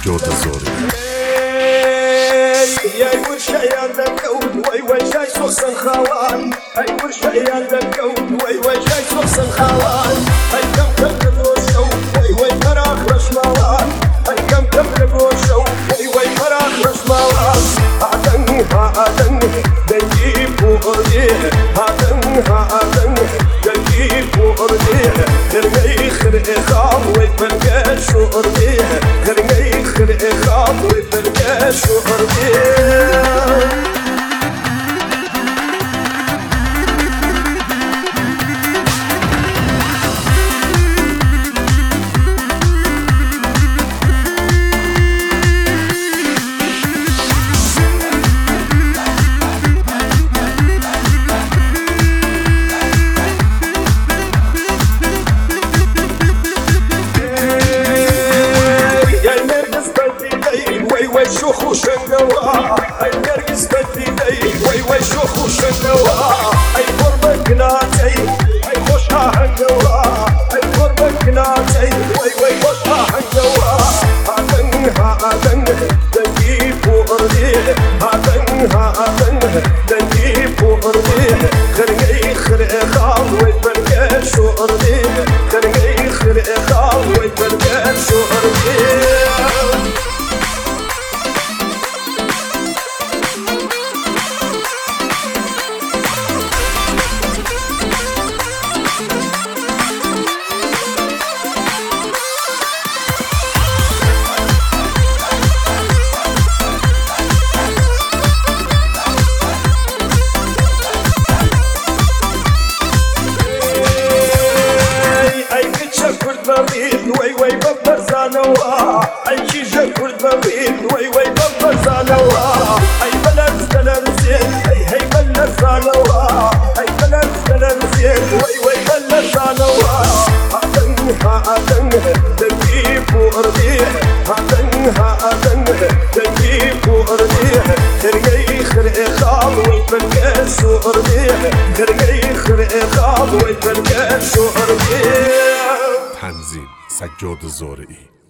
سجاد زارعی. ای ورشايان دكون وي جاي سوسن خوان ای ورشايان دكون وي جاي سوسن خوان ای كم لبوشو وي فراغ رشموان ای كم لبوشو وي فراغ رشموان هادن دنجيب ورديه هادن دنجيب ورديه غرقي خرقي خام ويفرقى شورديه غرقي خرقي خام ويفرقى شورديه شوخ وشنقوا اي نرقص بديدي وي شوخ وشنقوا اي قربك ناتي اي خوشها حنقوا اي قربك ناتي وي خوشها حنقوا هادن دنجيب ورديه هادن دنجيب ورديه خرقي خرقي خام ويفرقى شورديه خرقي خرقي خام ويفرقى شورديه وي ببرزانوا اي شيشه كرد ببين وي ببرزانوا اي بلد زين هي بلزانوا اي بلد زين وي بلزانوا هادن دنجيب ورديه هادن دنجيب ورديه خرقي خرقي خام ويفرقى شورديه خرقي خرقي خام ويفرقى شورديه. تنظیم سجاد زارعی.